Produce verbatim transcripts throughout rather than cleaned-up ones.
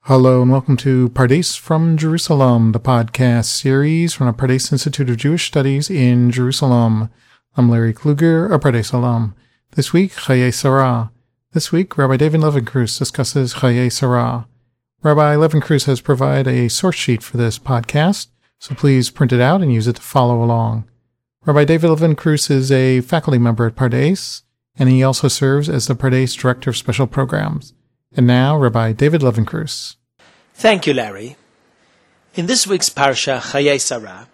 Hello and welcome to Pardes from Jerusalem, the podcast series from the Pardes Institute of Jewish Studies in Jerusalem. I'm Larry Kluger, a Pardes alum. This week, Chayei Sarah. This week, Rabbi David Levenkrus discusses Chayei Sarah. Rabbi Levenkrus has provided a source sheet for this podcast, so please print it out and use it to follow along. Rabbi David Levenkrus is a faculty member at Pardes, and he also serves as the Pardes Director of Special Programs. And now, Rabbi David Levenkrus. Thank you, Larry. In this week's Parsha, Chayei Sarah,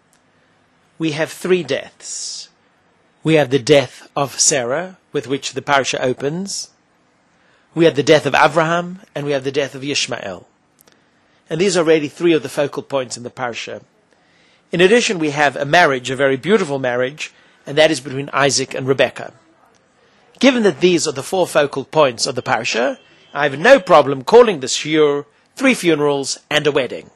we have three deaths. We have the death of Sarah, with which the Parsha opens. We have the death of Avraham, and we have the death of Ishmael. And these are really three of the focal points in the Parsha. In addition, we have a marriage, a very beautiful marriage, and that is between Isaac and Rebekah. Given that these are the four focal points of the Parsha, I have no problem calling this shiur three funerals and a wedding.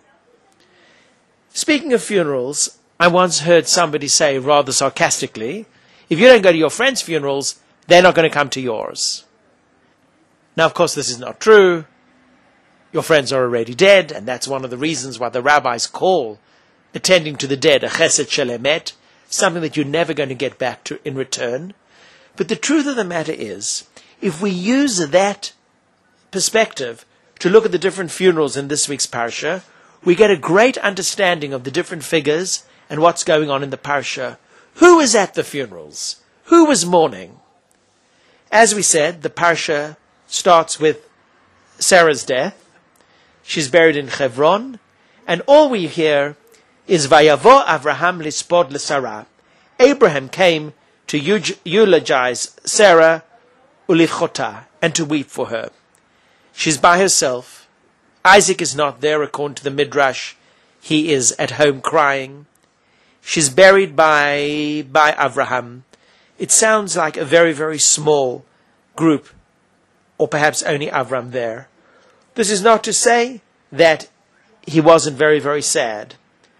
Speaking of funerals, I once heard somebody say rather sarcastically, if you don't go to your friends' funerals, they're not going to come to yours. Now, of course, this is not true. Your friends are already dead, and that's one of the reasons why the rabbis call attending to the dead a chesed shel emet, something that you're never going to get back to in return. But the truth of the matter is, if we use that perspective to look at the different funerals in this week's Parsha, we get a great understanding of the different figures and what's going on in the Parsha. Who is at the funerals? Who was mourning? As we said, the Parsha starts with Sarah's death. She's buried in Hebron, and all we hear is Vayavo Avraham lispod leSarah. Abraham came to eulogize Sarah ulivchota, and to weep for her. She's by herself. Isaac is not there, according to the Midrash. He is at home crying. She's buried by, by Avraham. It sounds like a very, very small group, or perhaps only Avraham there. This is not to say that he wasn't very, very sad.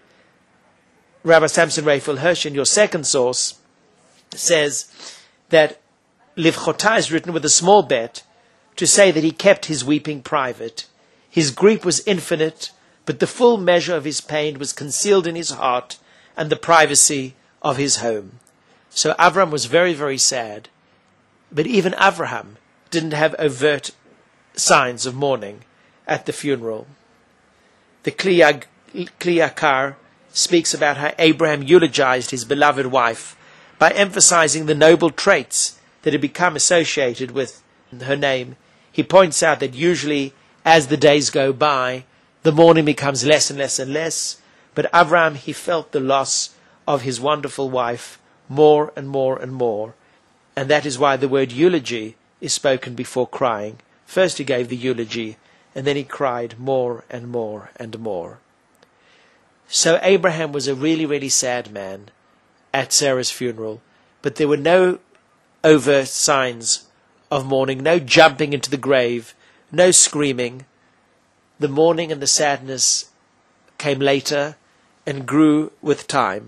Rabbi Samson Raphael Hirsch, in your second source, says that Livchota is written with a small bet, to say that he kept his weeping private. His grief was infinite, but the full measure of his pain was concealed in his heart and the privacy of his home. So Avram was very, very sad. But even Avraham didn't have overt signs of mourning at the funeral. The Kli Yakar speaks about how Abraham eulogized his beloved wife by emphasizing the noble traits that had become associated with her name. He points out that usually, as the days go by, the mourning becomes less and less and less. But Avraham, he felt the loss of his wonderful wife more and more and more. And that is why the word eulogy is spoken before crying. First he gave the eulogy, and then he cried more and more and more. So Abraham was a really, really sad man at Sarah's funeral. But there were no overt signs of mourning, no jumping into the grave, no screaming. The mourning and the sadness came later and grew with time.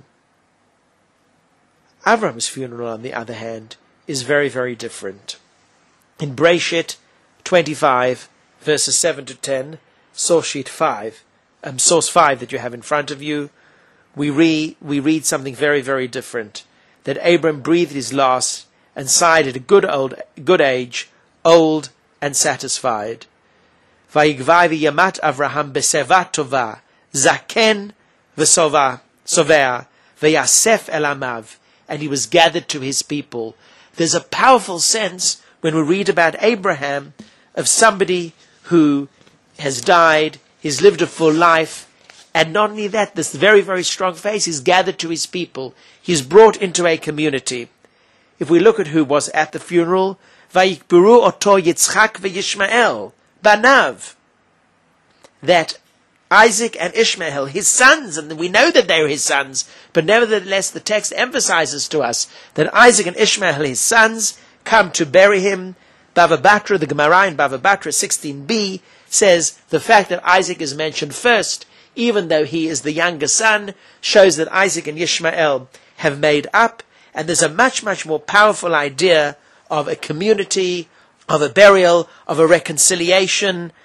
Avram's funeral, on the other hand, is very, very different. In Breshit twenty-five, verses seven to ten, source sheet five, um, source five that you have in front of you, we, re- we read something very, very different. That Abram breathed his last and sighed at a good old, good age, old and satisfied. Vayigvai v'yamat Avraham b'seva tova, zaken v'sova, sovea, v'yasef el amav, and he was gathered to his people. There's a powerful sense when we read about Abraham of somebody who has died, he's lived a full life, and not only that, this very, very strong face, he's gathered to his people. He's brought into a community. If we look at who was at the funeral, Vayikburu oto Yitzchak v'Yishmael, banav, that Isaac and Ishmael, his sons, and we know that they are his sons, but nevertheless the text emphasizes to us that Isaac and Ishmael, his sons, come to bury him. Bava Batra, the Gemara in Bava Batra sixteen b, says the fact that Isaac is mentioned first, even though he is the younger son, shows that Isaac and Ishmael have made up. And there's a much, much more powerful idea of a community, of a burial, of a reconciliation,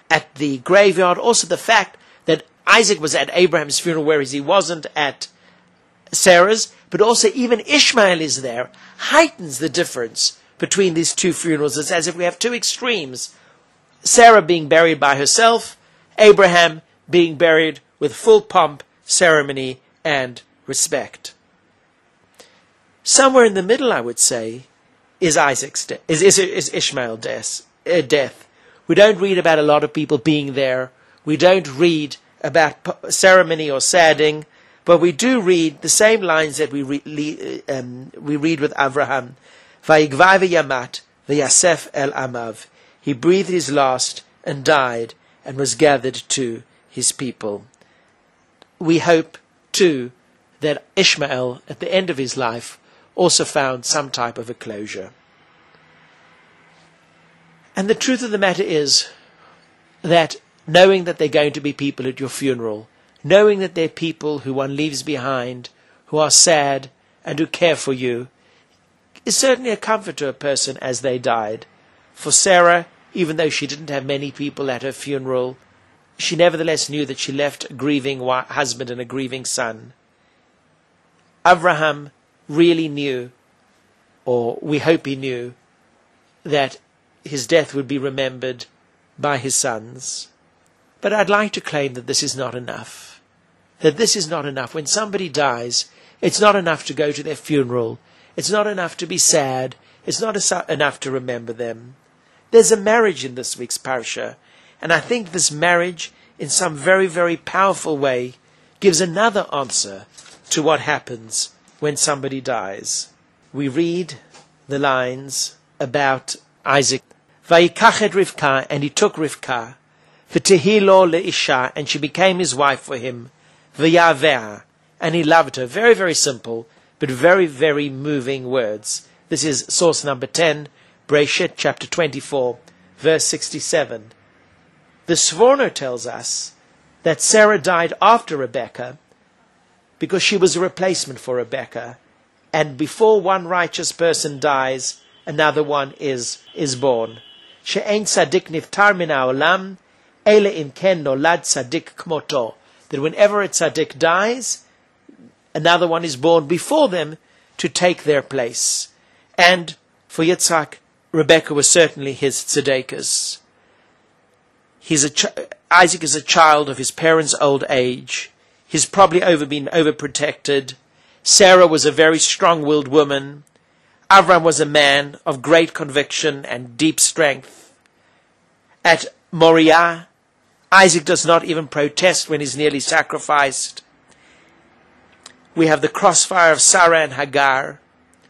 at the graveyard, also the fact that Isaac was at Abraham's funeral, whereas he wasn't at Sarah's, but also even Ishmael is there, heightens the difference between these two funerals. It's as if we have two extremes. Sarah being buried by herself, Abraham being buried with full pomp, ceremony, and respect. Somewhere in the middle, I would say, is Isaac's de- is, is, is Ishmael's death, uh, death. We don't read about a lot of people being there. We don't read about p- ceremony or sadding, but we do read the same lines that we, re- um, we read with Avraham. Vayigvai v'yamat v'yasef el amav. He breathed his last and died and was gathered to his people. We hope, too, that Ishmael, at the end of his life, also found some type of a closure. And the truth of the matter is that knowing that there are going to be people at your funeral, knowing that there are people who one leaves behind, who are sad and who care for you, is certainly a comfort to a person as they died. For Sarah, even though she didn't have many people at her funeral, she nevertheless knew that she left a grieving husband and a grieving son. Abraham really knew, or we hope he knew, that his death would be remembered by his sons. But I'd like to claim that this is not enough. That this is not enough. When somebody dies, it's not enough to go to their funeral. It's not enough to be sad. It's not enough to remember them. There's a marriage in this week's parsha, and I think this marriage, in some very, very powerful way, gives another answer to what happens when somebody dies. We read the lines about Isaac. Vayikach et Rivka, and he took Rivka, v'tehi lo leisha, and she became his wife for him, v'yaveh, and he loved her. Very, very simple, but very, very moving words. This is source number ten, Breshit, chapter twenty-four, verse sixty-seven. The Sforno tells us that Sarah died after Rebekah because she was a replacement for Rebekah, and before one righteous person dies, another one is is born. She'ein tzaddik niftar min ha'olam, ele im ken nolad tzaddik kmoto. That whenever a tzaddik dies, another one is born before them to take their place. And for Yitzhak, Rebekah was certainly his tzedekah. He's a ch- Isaac is a child of his parents' old age. He's probably over been overprotected. Sarah was a very strong-willed woman. Avram was a man of great conviction and deep strength. At Moriah, Isaac does not even protest when he's nearly sacrificed. We have the crossfire of Sarah and Hagar.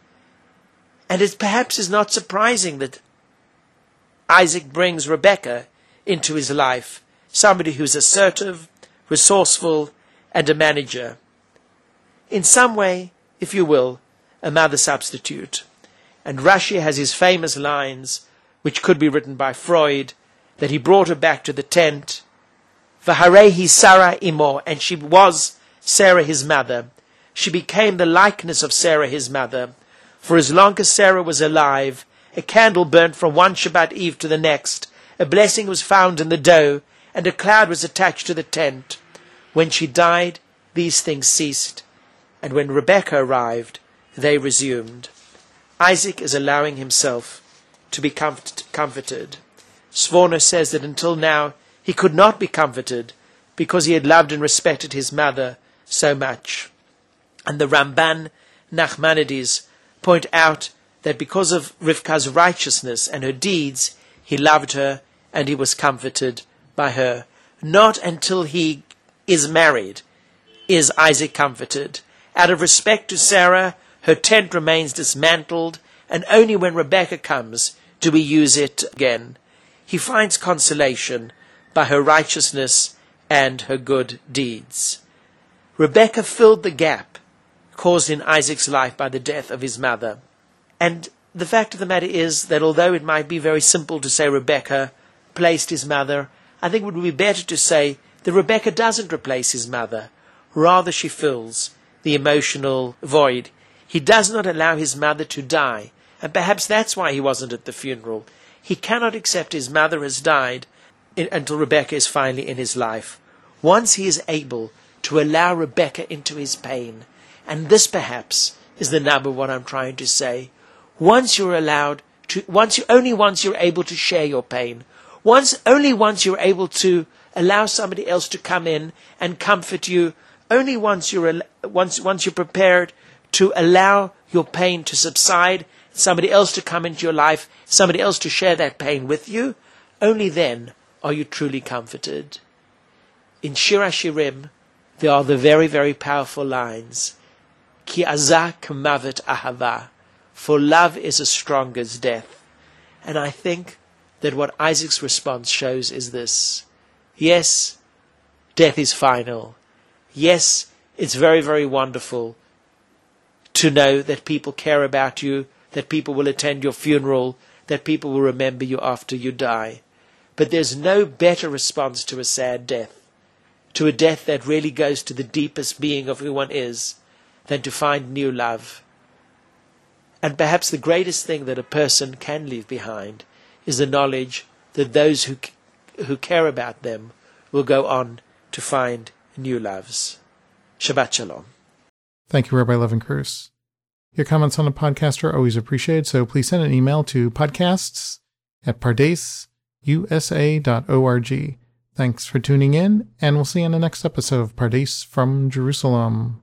And it perhaps is not surprising that Isaac brings Rebekah into his life, somebody who's assertive, resourceful, and a manager. In some way, if you will, a mother substitute. And Rashi has his famous lines, which could be written by Freud, that he brought her back to the tent. V'harehi Sarah imo, and she was Sarah his mother. She became the likeness of Sarah his mother. For as long as Sarah was alive, a candle burnt from one Shabbat Eve to the next, a blessing was found in the dough, and a cloud was attached to the tent. When she died, these things ceased, and when Rebekah arrived, they resumed. Isaac is allowing himself to be comfort- comforted. Sforno says that until now he could not be comforted because he had loved and respected his mother so much. And the Ramban Nachmanides point out that because of Rivka's righteousness and her deeds, he loved her and he was comforted by her. Not until he is married is Isaac comforted. Out of respect to Sarah, her tent remains dismantled, and only when Rebekah comes do we use it again. He finds consolation by her righteousness and her good deeds. Rebekah filled the gap caused in Isaac's life by the death of his mother. And the fact of the matter is that although it might be very simple to say Rebekah placed his mother, I think it would be better to say that Rebekah doesn't replace his mother. Rather, she fills the emotional void. He does not allow his mother to die, and perhaps that's why he wasn't at the funeral. He cannot accept his mother has died in, until Rebecca is finally in his life. Once he is able to allow Rebecca into his pain, and this perhaps is the nub of what I'm trying to say. Once you're allowed to, once you, only once you're able to share your pain, once, only once you're able to allow somebody else to come in and comfort you, only once you're, once, once you're prepared to allow your pain to subside, somebody else to come into your life, somebody else to share that pain with you, only then are you truly comforted. In Shir HaShirim, there are the very, very powerful lines, Ki azah k'mavet ahava, for love is as strong as death. And I think that what Isaac's response shows is this. Yes, death is final. Yes, it's very, very wonderful to know that people care about you, that people will attend your funeral, that people will remember you after you die. But there's no better response to a sad death, to a death that really goes to the deepest being of who one is, than to find new love. And perhaps the greatest thing that a person can leave behind is the knowledge that those who who care about them will go on to find new loves. Shabbat Shalom. Thank you, Rabbi Levenkrus. Your comments on the podcast are always appreciated, so please send an email to podcasts at pardes u s a dot org. Thanks for tuning in, and we'll see you in the next episode of Pardes from Jerusalem.